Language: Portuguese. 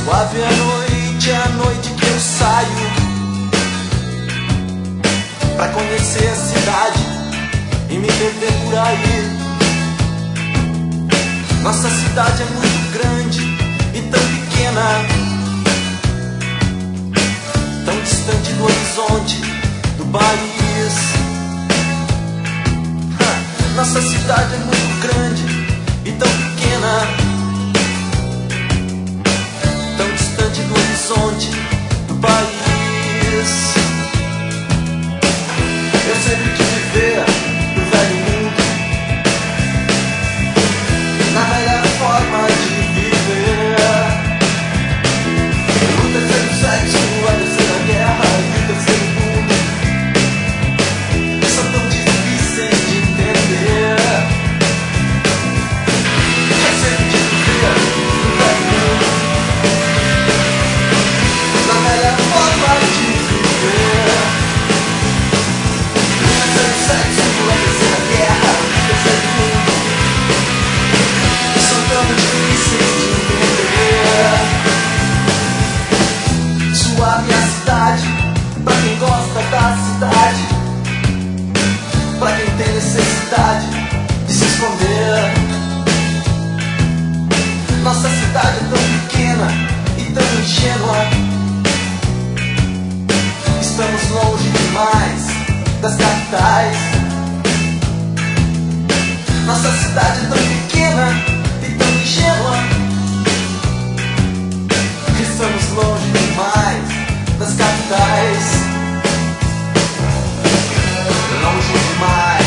Suave é a noite que eu saio pra conhecer a cidade e me perder por aí. Nossa cidade é muito grande e tão pequena, tão distante do horizonte do país. Nossa cidade é muito grande e tão pequena, tão distante do horizonte do país. Eu sempre quis viver no velho mundo, na velha forma de viver. O terceiro sexo, a terceira guerra e o terceiro mundo são tão difíceis de entender. Eu sempre quis viver no velho mundo, na velha forma de viver. O terceiro sexo, a terceira guerra e o terceiro mundo são tão difíceis de entender. Suave a cidade, pra quem gosta da cidade, pra quem tem necessidade de se esconder. Nossa cidade é tão pequena e tão ingênua, estamos longe demais das capitais. Nossa cidade é tão pequena e tão ingênua, estamos longe demais das capitais. Longe demais.